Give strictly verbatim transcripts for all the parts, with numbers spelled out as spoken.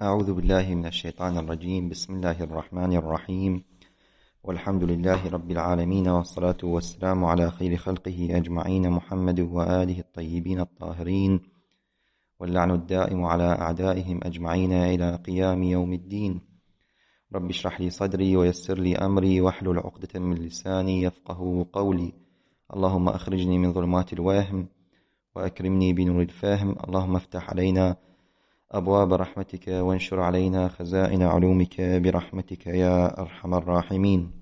أعوذ بالله من الشيطان الرجيم. بسم الله الرحمن الرحيم، والحمد لله رب العالمين، والصلاة والسلام على خير خلقه أجمعين محمد وآله الطيبين الطاهرين، واللعن الدائم على أعدائهم أجمعين إلى قيام يوم الدين. رب اشرح لي صدري ويسر لي أمري واحلل عقدة من لساني يفقه قولي. اللهم أخرجني من ظلمات الوهم وأكرمني بنور الفهم. اللهم افتح علينا أبواب رحمتك وانشر علينا خزائن علومك برحمتك يا أرحم الراحمين.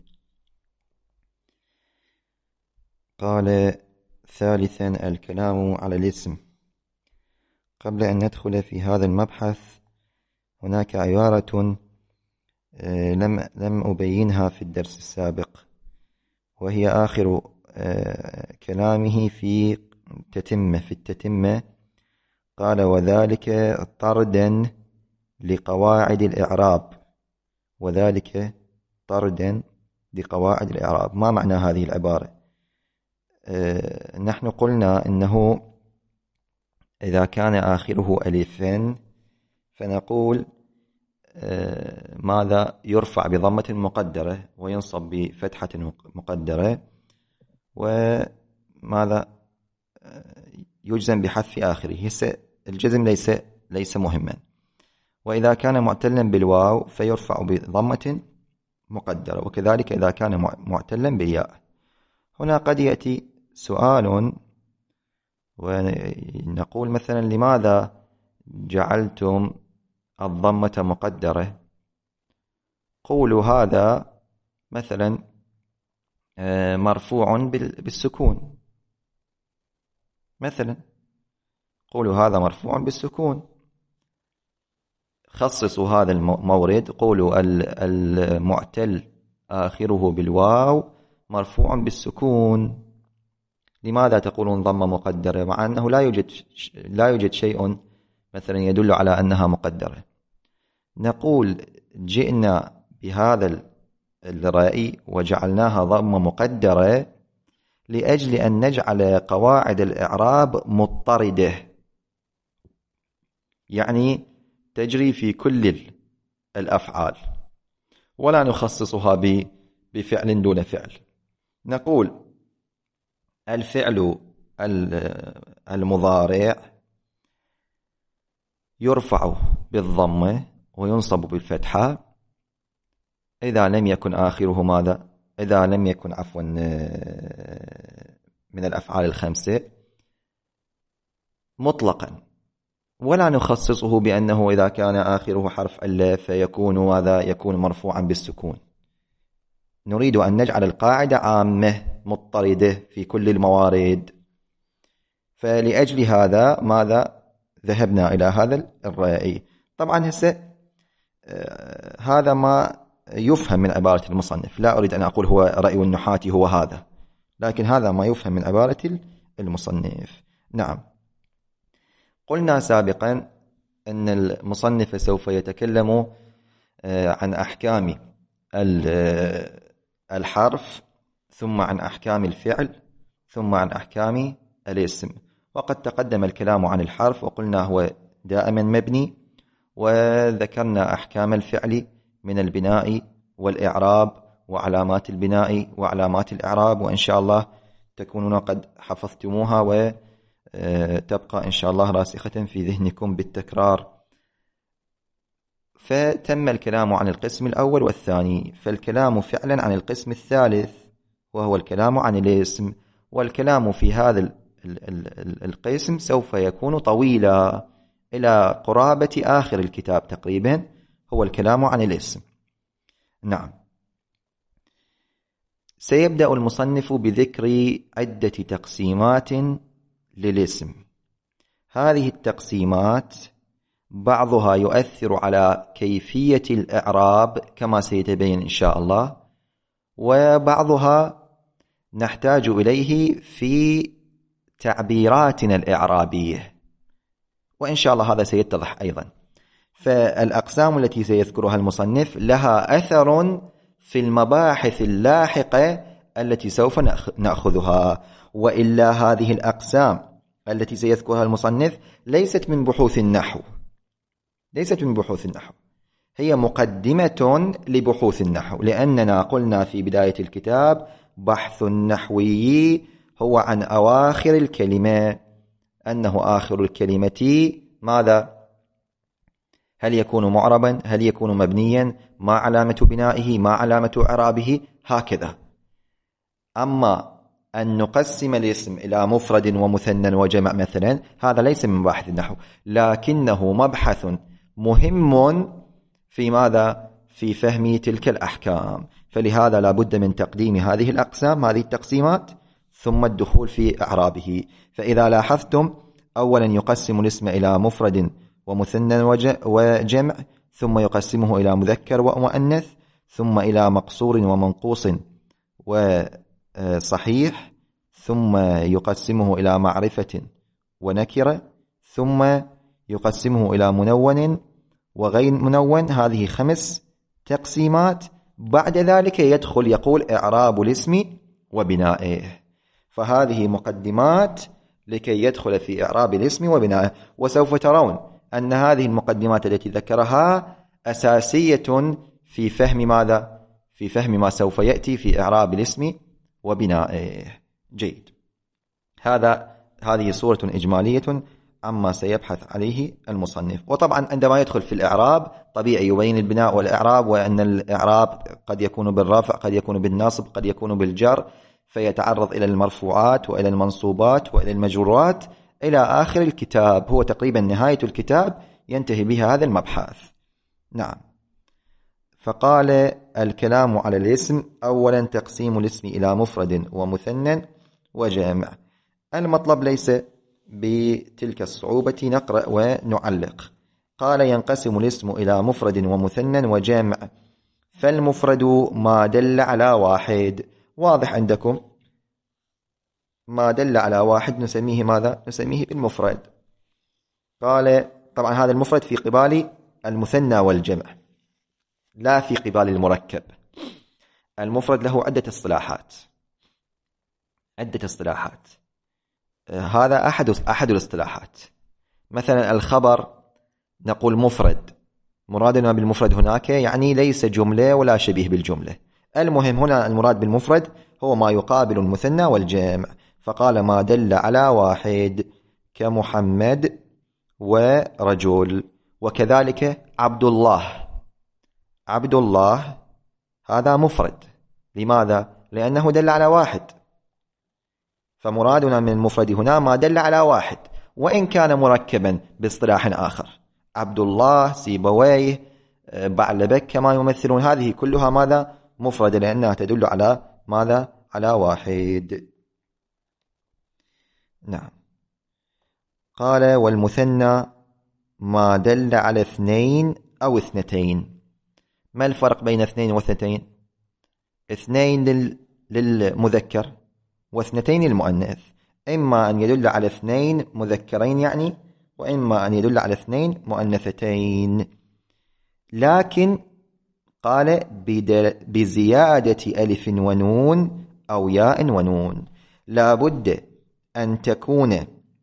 قال ثالثا الكلام على الاسم. قبل أن ندخل في هذا المبحث هناك عبارة لم لم أبينها في الدرس السابق، وهي آخر كلامه في تتمة في التتمة. قال وذلك طردا لقواعد الإعراب. وذلك طردا لقواعد الإعراب. ما معنى هذه العبارة؟ أه نحن قلنا إنه إذا كان آخره ألفا فنقول أه ماذا؟ يرفع بضمة مقدرة وينصب بفتحة مقدرة، وماذا؟ أه يجزم بحذف آخره. الجزم ليس ليس مهما. وإذا كان معتلا بالواو فيرفع بضمة مقدرة، وكذلك إذا كان معتلا بالياء. هنا قد يأتي سؤال ونقول مثلا لماذا جعلتم الضمة مقدرة؟ قولوا هذا مثلا مرفوع بالسكون مثلا، قولوا هذا مرفوع بالسكون. خصصوا هذا المورد، قولوا المعتل آخره بالواو مرفوع بالسكون. لماذا تقولون ضمة مقدرة مع أنه لا يوجد لا يوجد شيء مثلا يدل على أنها مقدرة؟ نقول جئنا بهذا الرأي وجعلناها ضمة مقدرة لأجل أن نجعل قواعد الإعراب مضطردة، يعني تجري في كل الأفعال، ولا نخصصها بفعل دون فعل. نقول الفعل المضارع يرفع بالضمة وينصب بالفتحة إذا لم يكن آخره ماذا؟ إذا لم يكن عفوا من الأفعال الخمسة مطلقا، ولا نخصصه بأنه إذا كان آخره حرف ألف فيكون ماذا؟ يكون مرفوعا بالسكون. نريد أن نجعل القاعدة عامة مضطردة في كل الموارد، فلأجل هذا ماذا؟ ذهبنا إلى هذا الرأي. طبعا هسه هذا ما يفهم من عبارة المصنف، لا أريد أن أقول هو رأي النحاة هو هذا، لكن هذا ما يفهم من عبارة المصنف. نعم، قلنا سابقا أن المصنف سوف يتكلم عن أحكام الحرف، ثم عن أحكام الفعل، ثم عن أحكام الاسم. وقد تقدم الكلام عن الحرف وقلنا هو دائما مبني، وذكرنا أحكام الفعل من البناء والإعراب وعلامات البناء وعلامات الإعراب، وإن شاء الله تكونون قد حفظتموها وتبقى إن شاء الله راسخة في ذهنكم بالتكرار. فتم الكلام عن القسم الأول والثاني، فالكلام فعلا عن القسم الثالث وهو الكلام عن الاسم. والكلام في هذا القسم سوف يكون طويلا إلى قرابة آخر الكتاب تقريبا، هو الكلام عن الاسم. نعم، سيبدأ المصنف بذكر عدة تقسيمات للاسم. هذه التقسيمات بعضها يؤثر على كيفية الإعراب كما سيتبين إن شاء الله، وبعضها نحتاج إليه في تعبيراتنا الإعرابية، وإن شاء الله هذا سيتضح أيضا. فالأقسام التي سيذكرها المصنف لها أثر في المباحث اللاحقة التي سوف نأخذها، وإلا هذه الأقسام التي سيذكرها المصنف ليست من بحوث النحو، ليست من بحوث النحو، هي مقدمة لبحوث النحو، لأننا قلنا في بداية الكتاب بحث النحوي هو عن أواخر الكلمة، أنه آخر الكلمة ماذا؟ هل يكون معربا؟ هل يكون مبنيا؟ ما علامة بنائه؟ ما علامة إعرابه؟ هكذا. أما أن نقسم الاسم إلى مفرد ومثنى وجمع مثلا، هذا ليس من مباحث النحو، لكنه مبحث مهم في ماذا؟ في فهم تلك الأحكام. فلهذا لا بد من تقديم هذه الأقسام، هذه التقسيمات، ثم الدخول في إعرابه. فإذا لاحظتم، أولا يقسم الاسم إلى مفرد ومثنى وجمع، ثم يقسمه إلى مذكر ومؤنث، ثم إلى مقصور ومنقوص وصحيح، ثم يقسمه إلى معرفة ونكرة، ثم يقسمه إلى منون وغير منون. هذه خمس تقسيمات. بعد ذلك يدخل يقول إعراب الاسم وبنائه. فهذه مقدمات لكي يدخل في إعراب الاسم وبنائه. وسوف ترون أن هذه المقدمات التي ذكرها أساسية في فهم ماذا؟ في فهم ما سوف يأتي في إعراب الاسم وبنائه. جيد. هذا هذه صورة إجمالية عما سيبحث عليه المصنف. وطبعا عندما يدخل في الإعراب طبيعي يبين البناء والإعراب، وأن الإعراب قد يكون بالرفع، قد يكون بالنصب، قد يكون بالجر، فيتعرض إلى المرفوعات وإلى المنصوبات وإلى المجرورات إلى آخر الكتاب. هو تقريبا نهاية الكتاب ينتهي بها هذا المبحث. نعم. فقال الكلام على الاسم. أولا تقسيم الاسم إلى مفرد ومثنى وجامع. المطلب ليس بتلك الصعوبة، نقرأ ونعلق. قال ينقسم الاسم إلى مفرد ومثنى وجامع. فالمفرد ما دل على واحد. واضح عندكم؟ ما دل على واحد نسميه ماذا؟ نسميه بالمفرد. قال طبعا هذا المفرد في قبال المثنى والجمع، لا في قبال المركب. المفرد له عدة اصطلاحات، عدة اصطلاحات. هذا أحد أحد الاصطلاحات. مثلا الخبر نقول مفرد، مرادنا بالمفرد هناك يعني ليس جملة ولا شبيه بالجملة. المهم هنا المراد بالمفرد هو ما يقابل المثنى والجمع. فقال ما دل على واحد كمحمد ورجل. وكذلك عبد الله. عبد الله هذا مفرد. لماذا؟ لأنه دل على واحد. فمرادنا من المفرد هنا ما دل على واحد، وإن كان مركبا باصطلاح آخر. عبد الله، سيبويه، بعلبك كما يمثلون، هذه كلها ماذا؟ مفرد، لأنها تدل على ماذا؟ على واحد. نعم. قال والمثنى ما دل على اثنين أو اثنتين. ما الفرق بين اثنين واثنتين؟ اثنين لل... للمذكر واثنتين للمؤنث. إما أن يدل على اثنين مذكرين يعني، وإما أن يدل على اثنين مؤنثتين. لكن قال بزيادة ألف ونون أو ياء ونون. لا بد أن تكون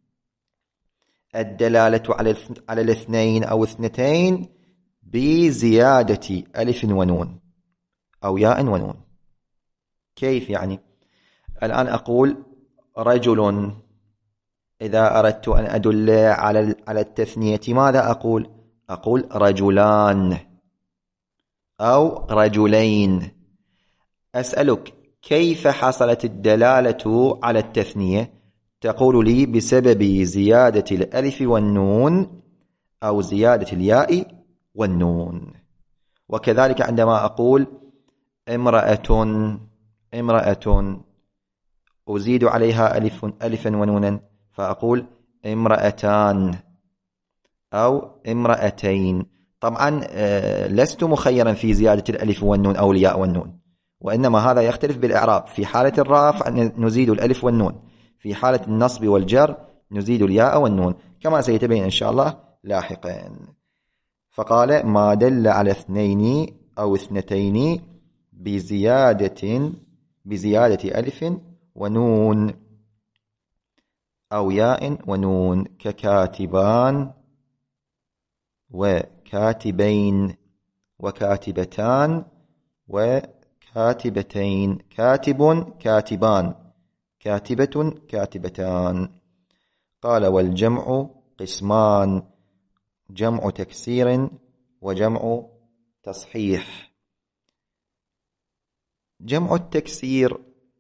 الدلالة على على الاثنين أو اثنتين بزيادة ألف ونون أو ياء ونون. كيف يعني؟ الآن أقول رجل، إذا أردت أن أدل على على التثنية ماذا أقول؟ أقول رجلان أو رجلين. أسألك كيف حصلت الدلالة على التثنية؟ تقول لي بسبب زيادة الألف والنون أو زيادة الياء والنون. وكذلك عندما أقول امرأة، امرأة أزيد عليها ألف ألفا ونونا فأقول امرأتان أو امرأتين. طبعا لست مخيرا في زيادة الألف والنون أو الياء والنون، وإنما هذا يختلف بالإعراب. في حالة الرفع نزيد الألف والنون، في حالة النصب والجر نزيد الياء والنون، كما سيتبين إن شاء الله لاحقا. فقال ما دل على اثنين أو اثنتين بزيادة بزيادة ألف ونون أو ياء ونون، ككاتبان كاتبين وكاتبتان وكاتبتين، كاتب كاتبان، كاتبة كاتبتان. قال والجمع قسمان، جمع تكسير وجمع تصحيح. جمع التكسير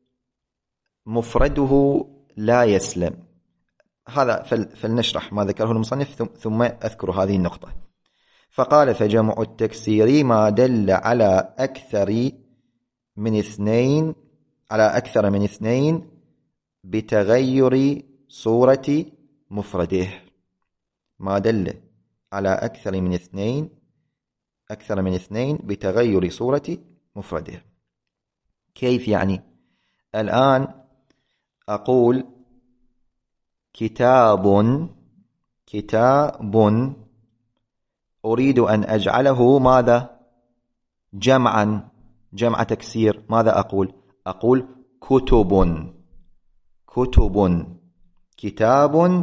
مفرده لا يسلم. هذا فلنشرح ما ذكره المصنف ثم أذكر هذه النقطة. فقال فجمع التكسير ما دل على أكثر من اثنين على أكثر من اثنين بتغير صورة مفرده. ما دل على أكثر من اثنين أكثر من اثنين بتغير صورة مفرده. كيف يعني؟ الآن أقول كتاب كتاب، أريد أن أجعله ماذا؟ جمعا، جمع تكسير. ماذا أقول؟ أقول كتب كتب. كتاب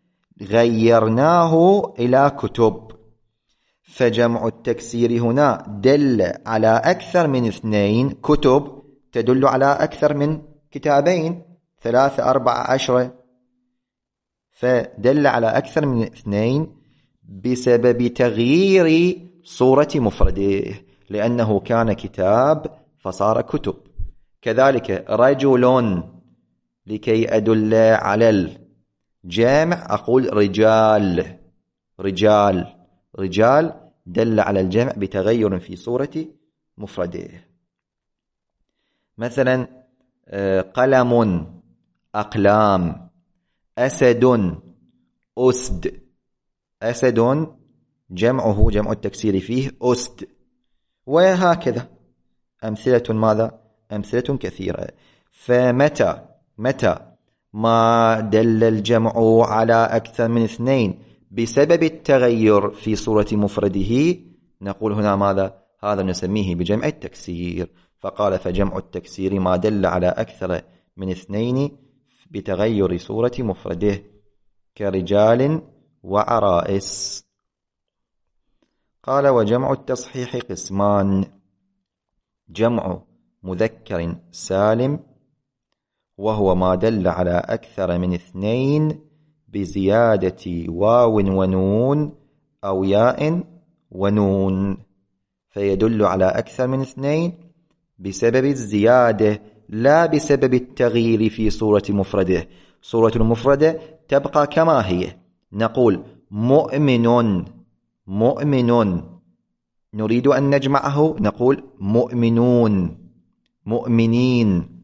غيرناه إلى كتب. فجمع التكسير هنا دل على أكثر من اثنين، كتب تدل على أكثر من كتابين، ثلاثة أربعة عشرة، فدل على أكثر من اثنين بسبب تغيير صورة مفرده، لأنه كان كتاب فصار كتب. كذلك رجل، لكي أدل على الجامع أقول رجال رجال رجال، دل على الجمع بتغير في صورة مفرده. مثلا قلم أقلام، أسد أسد، أسد جمعه جمع التكسير فيه أسد، وهكذا أمثلة ماذا؟ أمثلة كثيرة. فمتى متى ما دل الجمع على أكثر من اثنين بسبب التغير في صورة مفرده نقول هنا ماذا؟ هذا نسميه بجمع التكسير. فقال فجمع التكسير ما دل على أكثر من اثنين بتغير صورة مفرده كرجال وعرائس. قال وجمع التصحيح قسمان، جمع مذكر سالم، وهو ما دل على أكثر من اثنين بزيادة واو ونون أو ياء ونون، فيدل على أكثر من اثنين بسبب الزيادة لا بسبب التغيير في صورة مفرده. صورة المفردة تبقى كما هي، نقول مؤمن مؤمن، نريد أن نجمعه نقول مؤمنون مؤمنين.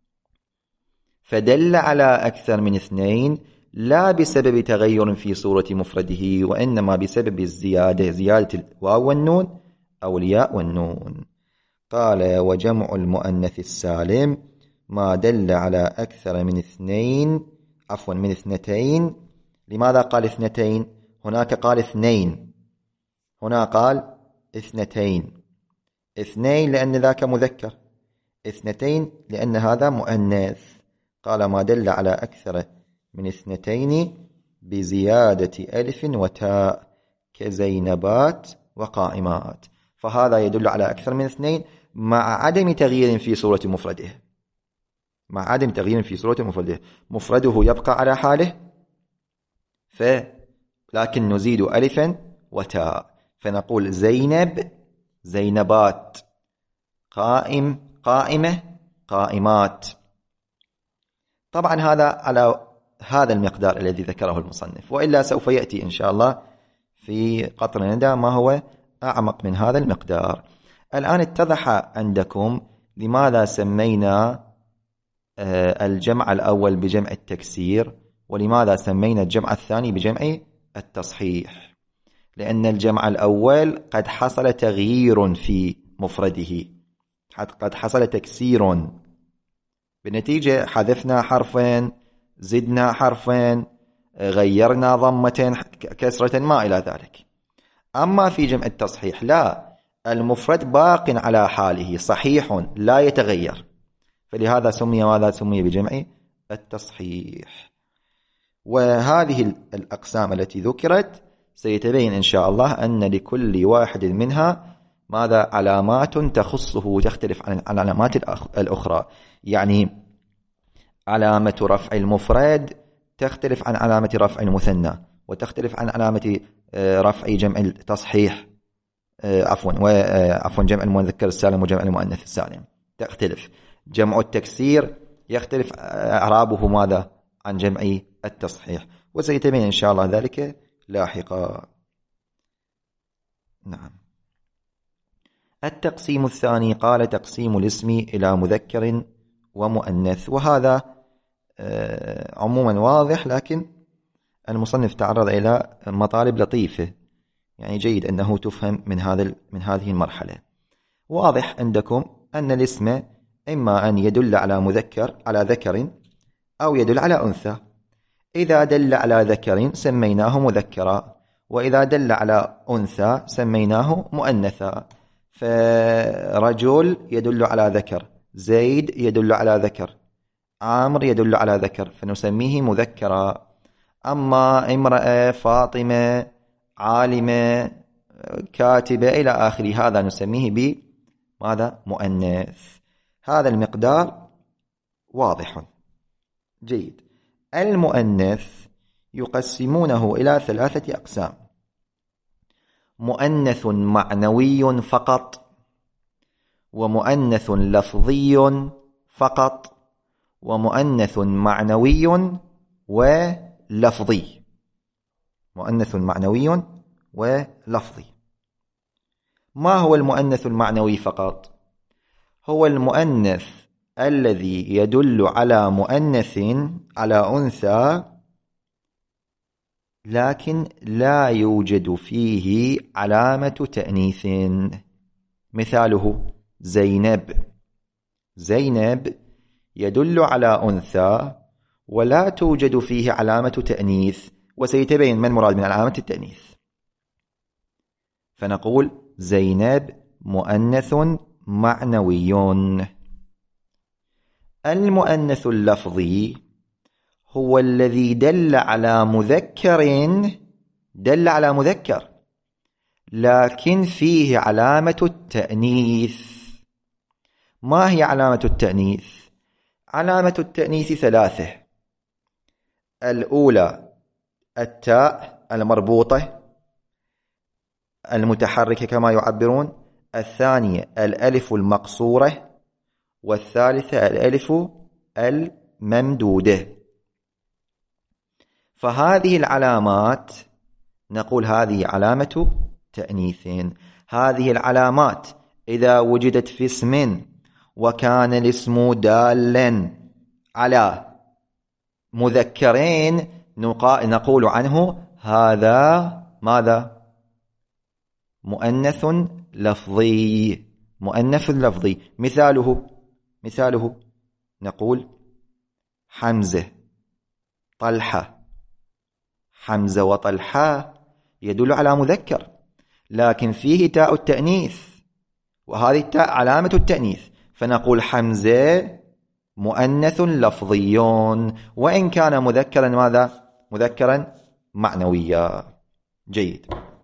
فدل على أكثر من اثنين لا بسبب تغير في صورة مفرده، وإنما بسبب الزيادة، زيادة الواو والنون أو الياء والنون. قال وجمع المؤنث السالم ما دل على أكثر من اثنين عفوا من اثنتين. لماذا قال اثنتين؟ هناك قال اثنين، هنا قال اثنتين. اثنين لأن ذاك مذكر، اثنتين لأن هذا مؤنث. قال ما دل على أكثر من اثنتين بزيادة ألف وتاء كزينبات وقائمات. فهذا يدل على أكثر من اثنين مع عدم تغيير في صورة مفرده، مع عدم تغيير في صورة مفرده. مفرده يبقى على حاله، ف لكن نزيد ألفا وتاء، فنقول زينب زينبات، قائم قائمة قائمات. طبعا هذا على هذا المقدار الذي ذكره المصنف، وإلا سوف يأتي إن شاء الله في قطر الندى ما هو أعمق من هذا المقدار. الآن اتضح عندكم لماذا سمينا الجمع الأول بجمع التكسير، ولماذا سمينا الجمع الثاني بجمع التصحيح. لأن الجمع الأول قد حصل تغيير في مفرده، قد حصل تكسير، بالنتيجة حذفنا حرفين، زدنا حرفين، غيرنا ضمة كسرة ما إلى ذلك. أما في جمع التصحيح لا، المفرد باق على حاله صحيح لا يتغير، فلهذا سمي ماذا؟ سمي بجمع التصحيح. وهذه الأقسام التي ذكرت سيتبين إن شاء الله أن لكل واحد منها ماذا علامات تخصه تختلف عن العلامات الأخرى. يعني علامة رفع المفرد تختلف عن علامة رفع المثنى، وتختلف عن علامة رفع جمع التصحيح عفوا وعفوا جمع المذكر السالم وجمع المؤنث السالم تختلف. جمع التكسير يختلف إعرابه ماذا عن جمع التصحيح، وسيتبين إن شاء الله ذلك لاحقا. نعم. التقسيم الثاني قال تقسيم الاسم إلى مذكر ومؤنث، وهذا عموما واضح، لكن المصنف تعرض إلى مطالب لطيفة، يعني جيد أنه تفهم من هذا من هذه المرحلة. واضح عندكم أن الاسم إما أن يدل على مذكر على ذكر أو يدل على أنثى. إذا دل على ذكر سميناه مذكرا، وإذا دل على أنثى سميناه مؤنثا. فرجل يدل على ذكر، زيد يدل على ذكر، عامر يدل على ذكر، فنسميه مذكرا. أما امرأة، فاطمة، عالمة، كاتبة إلى آخره، هذا نسميه ب ماذا مؤنث. هذا المقدار واضح جيد. المؤنث يقسمونه إلى ثلاثة أقسام: مؤنث معنوي فقط، ومؤنث لفظي فقط، ومؤنث معنوي ولفظي. مؤنث معنوي ولفظي. ما هو المؤنث المعنوي فقط؟ هو المؤنث الذي يدل على مؤنث على أنثى، لكن لا يوجد فيه علامة تأنيث. مثاله زينب. زينب يدل على أنثى ولا توجد فيه علامة تأنيث، وسيتبين من مراد من علامة التأنيث. فنقول زينب مؤنث معنوي. المؤنث اللفظي هو الذي دل على مذكر دل على مذكر لكن فيه علامة التأنيث. ما هي علامة التأنيث؟ علامة التأنيث ثلاثة: الأولى التاء المربوطة المتحركة كما يعبرون، الثانية الألف المقصورة، والثالثة الألف الممدودة. فهذه العلامات نقول هذه علامة تأنيث. هذه العلامات إذا وجدت في اسم وكان الاسم دالا على مذكرين نقول عنه هذا ماذا؟ مؤنث لفظي. مؤنث لفظي. مثاله مثاله نقول حمزة، طلحة. حمزة وطلحة يدل على مذكر لكن فيه تاء التأنيث، وهذه التاء علامة التأنيث، فنقول حمزة مؤنث لفظي وإن كان مذكرا ماذا؟ مذكرا معنويا. جيد.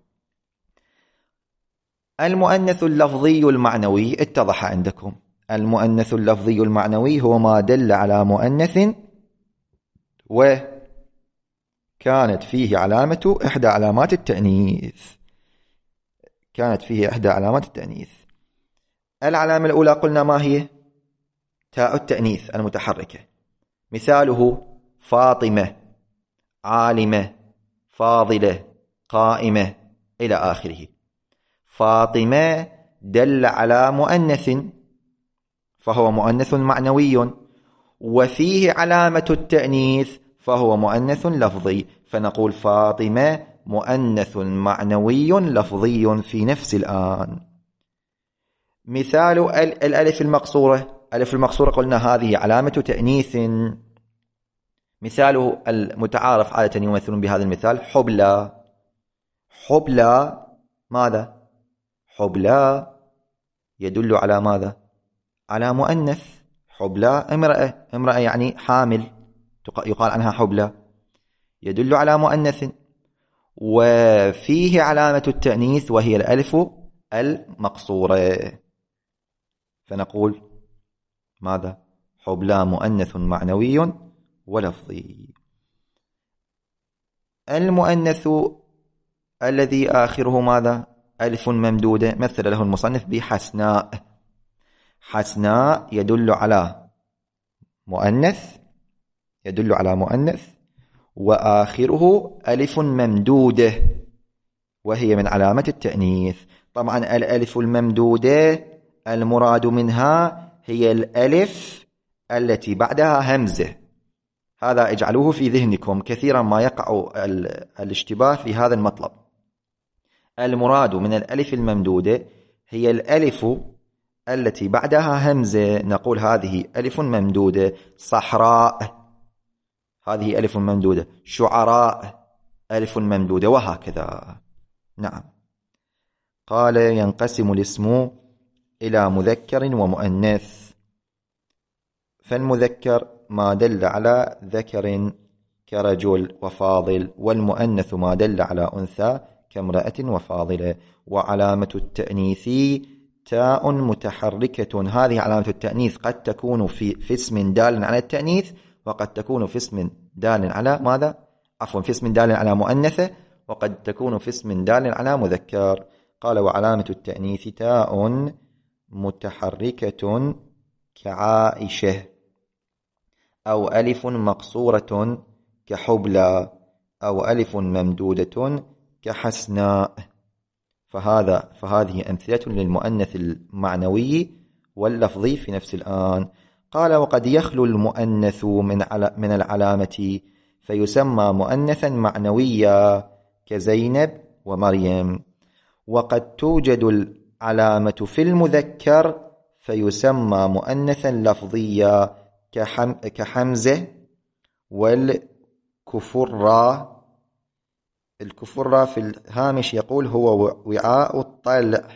المؤنث اللفظي المعنوي اتضح عندكم. المؤنث اللفظي المعنوي هو ما دل على مؤنث وكانت فيه علامة إحدى علامات التأنيث. كانت فيه إحدى علامات التأنيث. العلامة الأولى قلنا ما هي؟ تاء التأنيث المتحركة. مثاله فاطمة، عالمة، فاضلة، قائمة إلى آخره. فاطمة دل على مؤنث فهو مؤنث معنوي، وفيه علامة التأنيث فهو مؤنث لفظي، فنقول فاطمة مؤنث معنوي لفظي في نفس الآن. مثال الألف المقصورة. الألف المقصورة قلنا هذه علامة تأنيث. مثاله المتعارف عادة يمثلون بهذا المثال حبلى. حبلى ماذا؟ حبلى يدل على ماذا؟ على مؤنث. حبلى امرأة. امرأة يعني حامل يقال عنها حبلى، يدل على مؤنث. وفيه علامة التأنيث وهي الألف المقصورة، فنقول ماذا؟ حبلى مؤنث معنوي ولفظي. المؤنث الذي آخره ماذا؟ ألف ممدودة، مثل له المصنف بحسناء. حسناء يدل على مؤنث، يدل على مؤنث وآخره ألف ممدودة وهي من علامة التأنيث. طبعا الألف الممدودة المراد منها هي الألف التي بعدها همزة، هذا اجعلوه في ذهنكم، كثيرا ما يقع الاشتباه في هذا المطلب. المراد من الألف الممدودة هي الألف التي بعدها همزة، نقول هذه ألف ممدودة. صحراء هذه ألف ممدودة، شعراء ألف ممدودة، وهكذا. نعم. قال ينقسم الاسم إلى مذكر ومؤنث، فالمذكر ما دل على ذكر كرجل وفاضل، والمؤنث ما دل على أنثى كامرأة وفاضلة. وعلامة التأنيث تاء متحركة، هذه علامة التأنيث قد تكون في, في اسم دال على التأنيث، وقد تكون في اسم دال على ماذا؟ عفوا في اسم دال على مؤنثة، وقد تكون في اسم دال على مذكر. قال وعلامة التأنيث تاء متحركة كعائشة، أو ألف مقصورة كحبلى، أو ألف ممدودة كحسناء. فهذا فهذه أمثلة للمؤنث المعنوي واللفظي في نفس الآن. قال وقد يخلو المؤنث من من العلامة فيسمى مؤنثا معنويا كزينب ومريم، وقد توجد العلامة في المذكر فيسمى مؤنثا لفظيا كحم كحمزة والكفرة. الكفرة في الهامش يقول هو وعاء الطلع،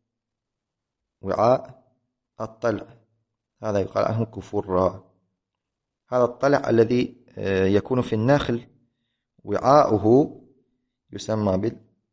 وعاء الطلع هذا يقال عنه كفرة. هذا الطلع الذي يكون في النخل وعاؤه يسمى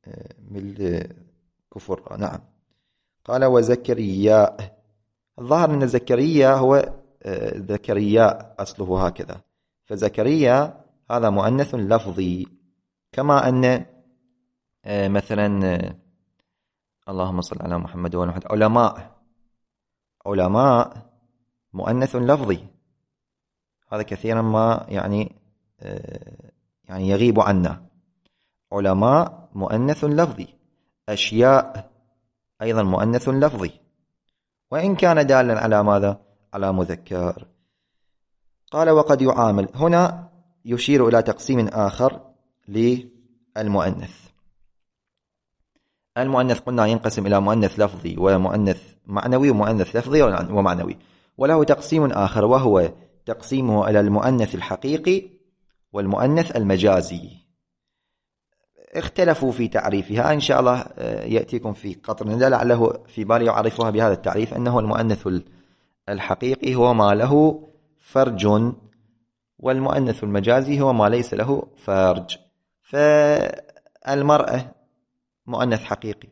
بالكفرة. نعم. قال وزكريا، الظاهر من زكريا هو ذكريا أصله هكذا، فزكريا هذا مؤنث لفظي. كما أن مثلا اللهم صل على محمد وعلى محمد علماء، علماء مؤنث لفظي، هذا كثيرا ما يعني يعني يغيب عنا. علماء مؤنث لفظي. أشياء أيضا مؤنث لفظي، وإن كان دالا على ماذا؟ على مذكر. قال وقد يعامل، هنا يشير إلى تقسيم آخر للمؤنث. المؤنث قلنا ينقسم إلى مؤنث لفظي ومؤنث معنوي ومؤنث لفظي ومعنوي، وله تقسيم آخر وهو تقسيمه إلى المؤنث الحقيقي والمؤنث المجازي. اختلفوا في تعريفها، إن شاء الله يأتيكم في قطر ندى لعله في بالي يعرفها بهذا التعريف، أنه المؤنث الحقيقي هو ما له فرج، والمؤنث المجازي هو ما ليس له فرج. فالمرأة مؤنث حقيقي،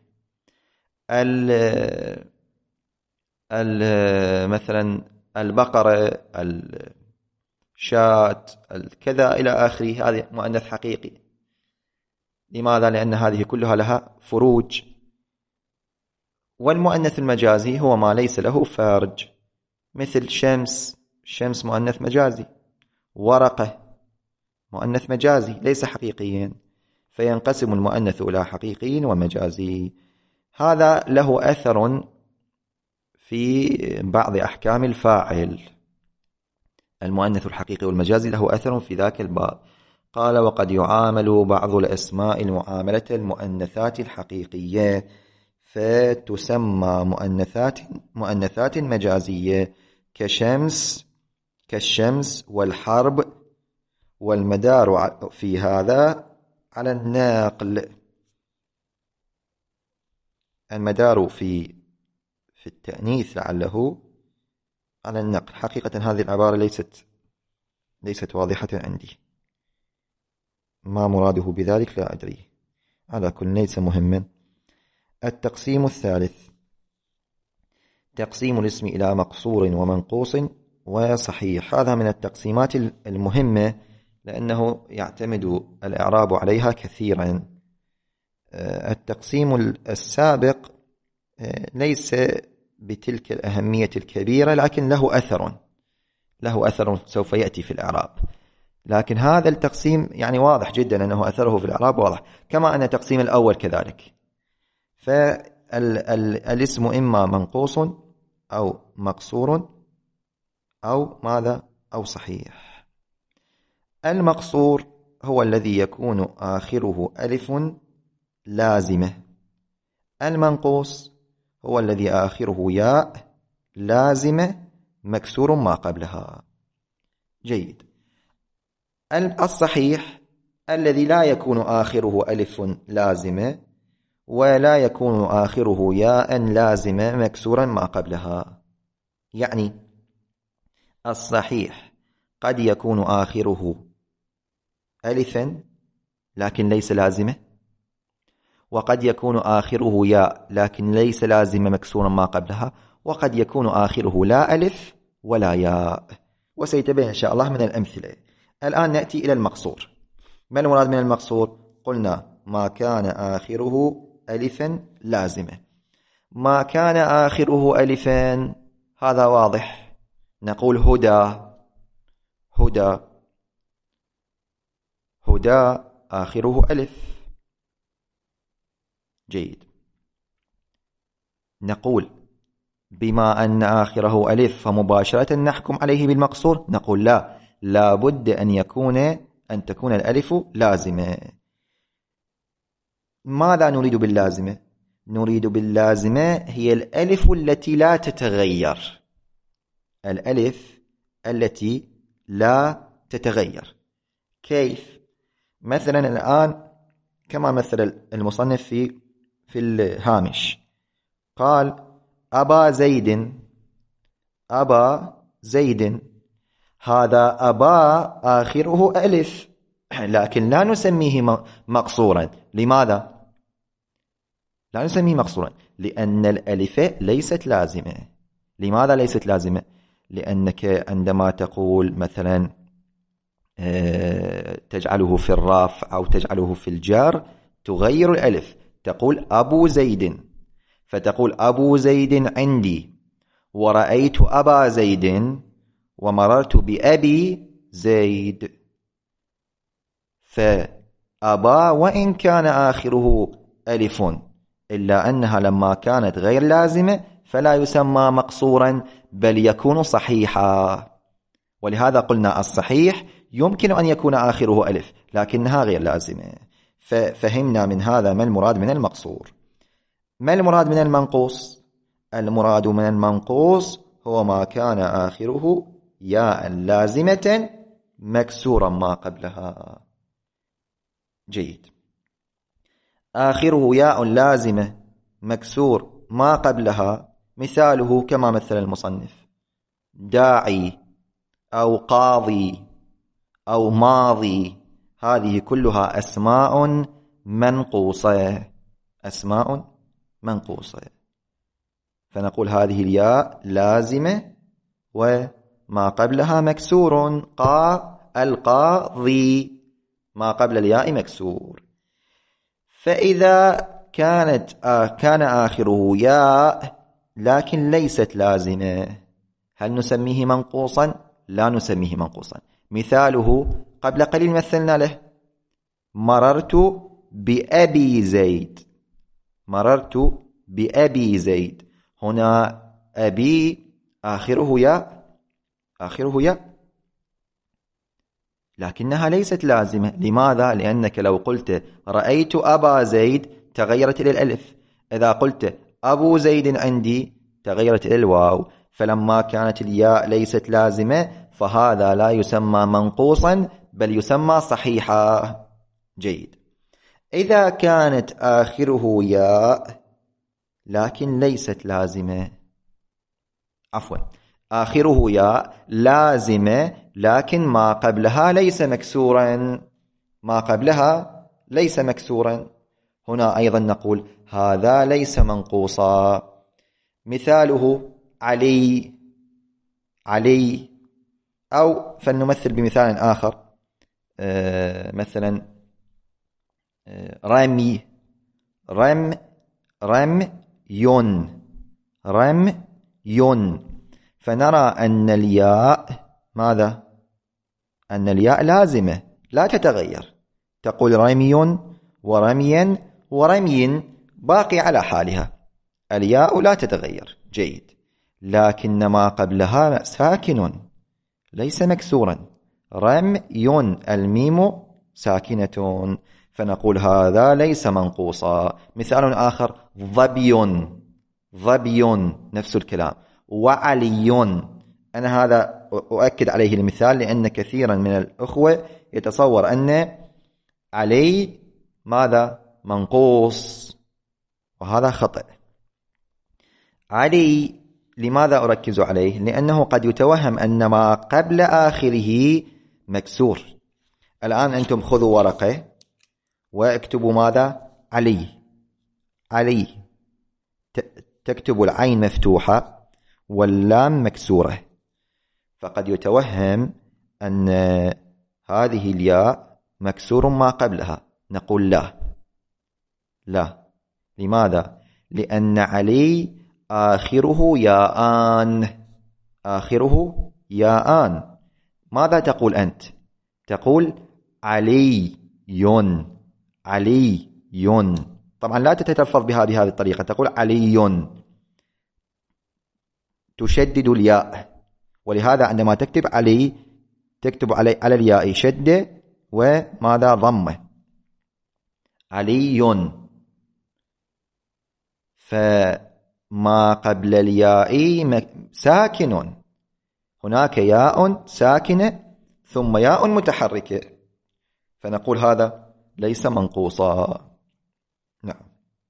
مثلا البقرة، الشاة، الكذا إلى آخره، هذه مؤنث حقيقي. لماذا؟ لأن هذه كلها لها فروج. والمؤنث المجازي هو ما ليس له فرج، مثل شمس، شمس مؤنث مجازي. ورقة مؤنث مجازي ليس حقيقيا. فينقسم المؤنث إلى حقيقي ومجازي. هذا له أثر في بعض أحكام الفاعل، المؤنث الحقيقي والمجازي له أثر في ذاك الباب. قال وقد يعامل بعض الأسماء المعاملة المؤنثات الحقيقية فتسمى مؤنثات مؤنثات مجازية كشمس كالشمس والحرب، والمدار في هذا على الناقل. المدار في في التأنيث لعله على النقل. حقيقة هذه العبارة ليست ليست واضحة عندي، ما مراده بذلك لا أدري. على كل ليس مهما. التقسيم الثالث تقسيم الاسم إلى مقصور ومنقوص وصحيح. هذا من التقسيمات المهمة لأنه يعتمد الإعراب عليها كثيرا. التقسيم السابق ليس بتلك الأهمية الكبيرة لكن له أثر له أثر سوف يأتي في الإعراب، لكن هذا التقسيم يعني واضح جدا أنه أثره في الإعراب واضح، كما أن التقسيم الأول كذلك. فالاسم إما منقوص أو مقصور أو ماذا أو صحيح. المقصور هو الذي يكون آخره ألف لازمة. المنقوص هو الذي آخره ياء لازمة مكسور ما قبلها. جيد. الصحيح الذي لا يكون آخره ألف لازمة ولا يكون آخره ياء لازمة مكسورا ما قبلها. يعني الصحيح قد يكون آخره ألفا لكن ليس لازمة، وقد يكون آخره ياء لكن ليس لازمة مكسورا ما قبلها، وقد يكون آخره لا ألف ولا ياء، وسيتبين إن شاء الله من الأمثلة. الآن نأتي إلى المقصور. ما المراد من المقصور؟ قلنا ما كان آخره ألفا لازمة. ما كان آخره ألفا هذا واضح، نقول هدى هدى هدى آخره ألف. جيد. نقول بما أن آخره ألف فمباشرة نحكم عليه بالمقصور؟ نقول لا، لا بد أن يكون أن تكون الألف لازمة. ماذا نريد باللازمة؟ نريد باللازمة هي الألف التي لا تتغير، الألف التي لا تتغير. كيف؟ مثلا الآن كما مثل المصنف في في الهامش قال أبا زيد أبا زيد، هذا أبا آخره ألف لكن لا نسميه مقصورا. لماذا؟ لا نسميه مقصورا لأن الألف ليست لازمة. لماذا ليست لازمة؟ لأنك عندما تقول مثلا تجعله في الرافع أو تجعله في الجار تغير الألف، تقول أبو زيد، فتقول أبو زيد عندي، ورأيت أبا زيد، ومررت بأبي زيد. فأبا وإن كان آخره ألف إلا أنها لما كانت غير لازمة فلا يسمى مقصورا بل يكون صحيحا. ولهذا قلنا الصحيح يمكن أن يكون آخره ألف لكنها غير لازمة. ففهمنا من هذا ما المراد من المقصور. ما المراد من المنقوص؟ المراد من المنقوص هو ما كان آخره ياء لازمة مكسورا ما قبلها. جيد. آخره ياء لازمة مكسور ما قبلها مثاله كما مثل المصنف داعي أو قاضي أو ماضي، هذه كلها أسماء منقوصة، أسماء منقوصة. فنقول هذه الياء لازمة وما قبلها مكسور. قا القاضي ما قبل الياء مكسور. فإذا كانت آه كان آخره ياء لكن ليست لازمة، هل نسميه منقوصا؟ لا نسميه منقوصا. مثاله قبل قليل مثلنا له مررت بأبي زيد، مررت بأبي زيد، هنا أبي آخره ياء، آخره ياء لكنها ليست لازمة. لماذا؟ لأنك لو قلت رأيت أبا زيد تغيرت إلى الألف، إذا قلت أبو زيد عندي تغيرت إلى الواو، فلما كانت الياء ليست لازمة فهذا لا يسمى منقوصا بل يسمى صحيحا. جيد. إذا كانت آخره ياء لكن ليست لازمة، عفوا آخره ياء لازمة لكن ما قبلها ليس مكسورا، ما قبلها ليس مكسورا، هنا أيضا نقول هذا ليس منقوصا. مثاله علي علي. أو فلنمثل بمثال آخر، آه مثلا آه رمي رم رم ين رم ين. فنرى أن الياء ماذا؟ أن الياء لازمة لا تتغير. تقول رمي ورميا ورمي باقي على حالها، الياء لا تتغير. جيد. لكن ما قبلها ساكن ليس مكسورا. رمي الميم ساكنة، فنقول هذا ليس منقوصا. مثال آخر ظبي ظبي نفس الكلام. وعلي. أنا هذا أؤكد عليه المثال لأن كثيرا من الأخوة يتصور أن علي ماذا؟ منقوص، وهذا خطأ. علي لماذا أركز عليه؟ لأنه قد يتوهم أن ما قبل آخره مكسور. الآن أنتم خذوا ورقة واكتبوا ماذا؟ علي علي. تكتب العين مفتوحة واللام مكسورة، فقد يتوهم أن هذه الياء مكسور ما قبلها. نقول لا لا. لماذا؟ لأن علي آخره ياءان آخره ياءان. ماذا تقول أنت؟ تقول علي يون علي يون. طبعا لا تتلفظ بها بهذه الطريقة، تقول علي، تشدد الياء. ولهذا عندما تكتب علي تكتب علي على الياء شدة وماذا؟ ضمة. علي. فما قبل الياء ساكن، هناك ياء ساكنة ثم ياء متحركة، فنقول هذا ليس منقوصا. نعم.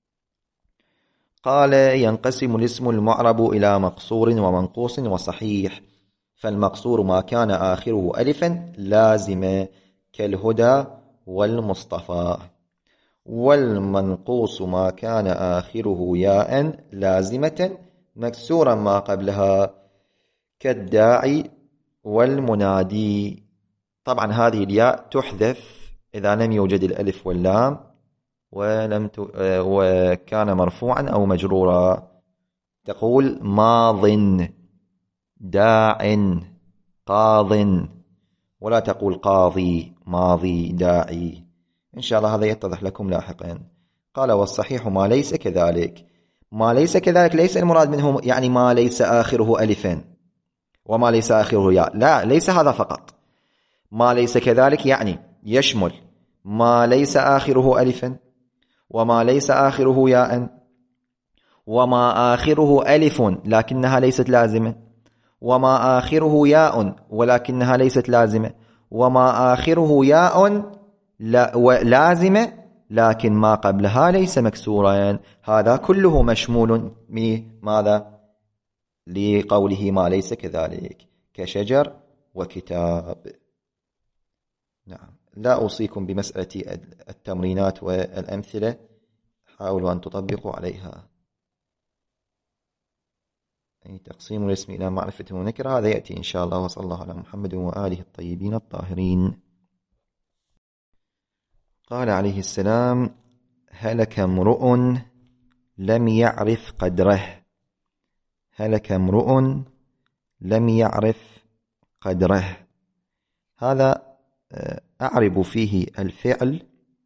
قال ينقسم الاسم المعرب إلى مقصور ومنقوص وصحيح. فالمقصور ما كان آخره ألفا لازما كالهدى والمصطفى، والمنقوص ما كان آخره ياء لازمة مكسورا ما قبلها كالداعي والمنادي. طبعا هذه الياء تحذف إذا لم يوجد الألف واللام ولم ت... وكان مرفوعا أو مجرورا. تقول ماض داع قاض، ولا تقول قاضي ماضي داعي. إن شاء الله هذا يتضح لكم لاحقا. قال والصحيح ما ليس كذلك. ما ليس كذلك ليس المراد منه يعني ما ليس آخره ألفا وما ليس آخره ياء، لا، ليس هذا فقط. ما ليس كذلك يعني يشمل ما ليس آخره ألفا وما ليس آخره ياء وما آخره ألف لكنها ليست لازمة، وما آخره ياء ولكنها ليست لازمة، وما آخره ياء لازمة لكن ما قبلها ليس مكسورا. هذا كله مشمول بماذا؟ لقوله ما ليس كذلك كشجر وكتاب. نعم. لا أوصيكم بمسألة التمرينات والأمثلة، حاولوا أن تطبقوا عليها. تقسيم الاسم إلى معرفة ونكرة هذا يأتي إن شاء الله. وصلى الله على محمد وآله الطيبين الطاهرين. قال عليه السلام هلك امرؤ لم يعرف قدره. هلك امرؤ لم يعرف قدره. هذا أعرب فيه الفعل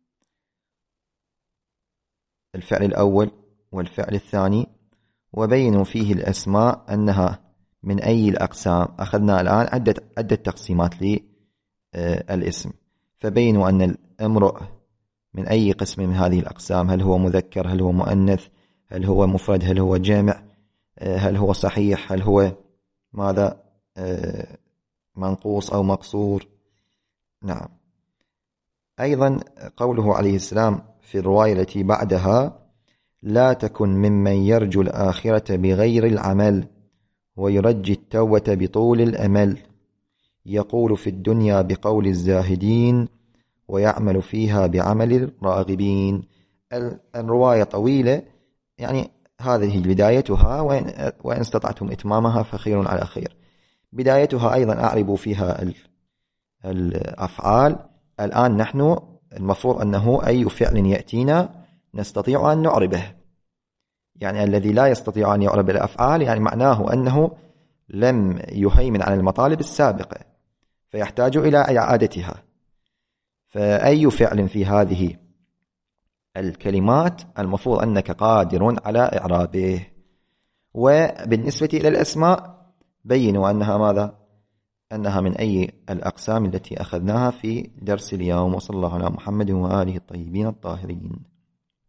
الفعل الأول والفعل الثاني، وبينوا فيه الأسماء أنها من أي الأقسام. أخذنا الآن عدة عدة تقسيمات للاسم، فبينوا أن الامرؤ من أي قسم من هذه الأقسام. هل هو مذكر؟ هل هو مؤنث؟ هل هو مفرد؟ هل هو جامع؟ هل هو صحيح؟ هل هو ماذا؟ منقوص أو مقصور؟ نعم. أيضا قوله عليه السلام في الرواية التي بعدها لا تكن ممن يرجو الآخرة بغير العمل ويرجي التوبة بطول الأمل، يقول في الدنيا بقول الزاهدين ويعمل فيها بعمل الراغبين. الرواية طويلة، يعني هذه بدايتها، وإن, وإن استطعتم إتمامها فخير على خير. بدايتها أيضا أعرب فيها الأفعال. الآن نحن المفروض أنه أي فعل يأتينا نستطيع أن نعربه، يعني الذي لا يستطيع أن يعرب الأفعال يعني معناه أنه لم يهيمن على المطالب السابقة فيحتاج إلى إعادتها. فأي فعل في هذه الكلمات المفروض أنك قادر على إعرابه. وبالنسبة إلى الأسماء بينوا أنها ماذا؟ أنها من أي الأقسام التي أخذناها في درس اليوم. وصلى الله على محمد وآله الطيبين الطاهرين.